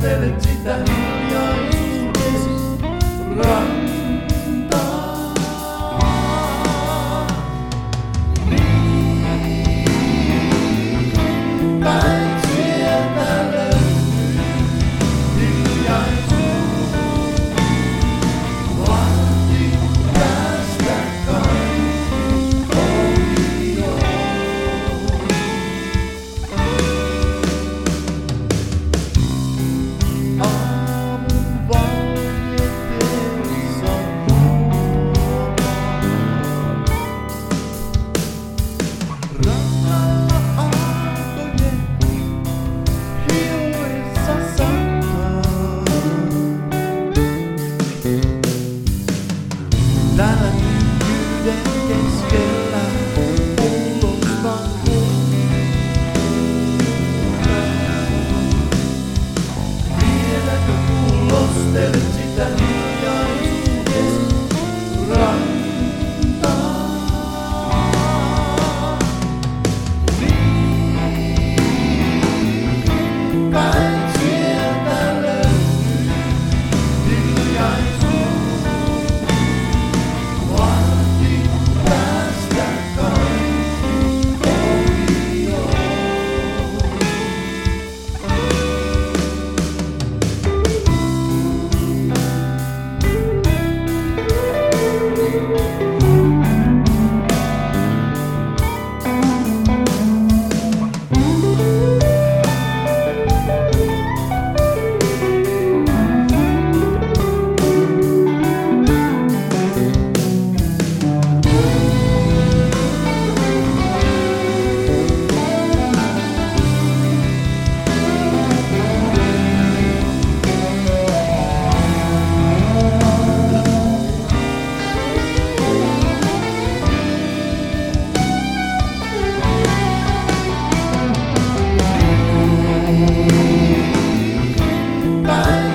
kuulostelet sitä hiljaisuudessa rantaa. Niin päin sieltä löytyy hiljaisuus. Vahti tästä kaikki ohi on. Aamun valkeudessa rannalla aaltojen hioessa sataa. Täällä tyhjyyden keskellä kuulostaa vieläkö kuulostelet sitä hiljaisuudessa rantaa? Niin päin sieltä löytyy hiljaisuus. Vahti tästä kaikki ohi on. Bye.